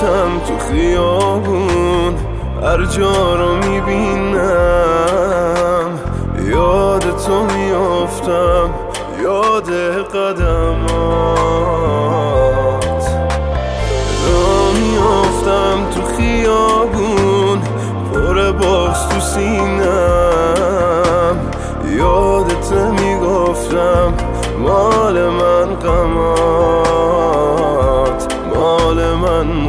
میفتم تو خیابون، هر جا رو میبینم یاد تو میافتم، یاد قدمات را میافتم تو خیابون، پر باز تو سینم یادت میگفتم مال من غمات، مال من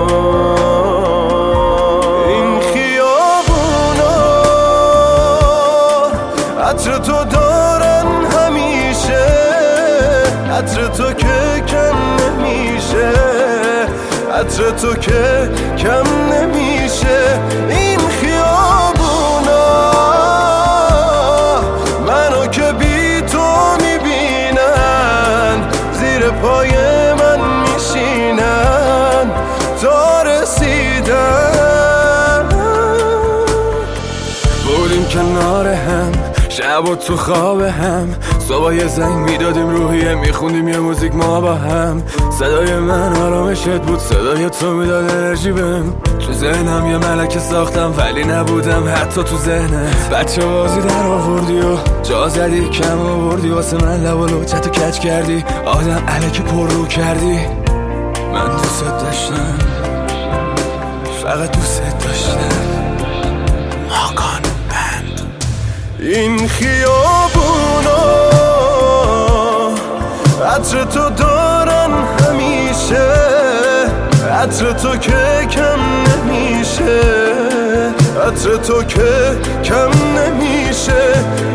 غمات. این خیابونا عطر تو دارن همیشه، عطر تو که کم نمیشه، عطر تو که کم نمیشه. این خیابونا منو که بی تو میبینن، زیر پای من میشینن تا رسیدن. بودیم کنار هم، شب و تو خواب هم، صبح یه زنگ میدادیم روحیه، میخوندیم یه موزیک ما با هم. صدای من آرامشت بود، صدای تو میداد انرژی بهم. تو ذهنم یه ملکه ساختم ولی نبودم حتی تو ذهنت. بچه بازی در آوردی و جا زدی کم آوردی، واسه من لب و لوچتو کج کردی، آدم الکی پر رو کردی. من دوست داشتم، فقط دوست داشتم. ماکان بند. این خیابونا عطر تو دارن همیشه، عطر تو که کم نمیشه، عطر تو که کم نمیشه.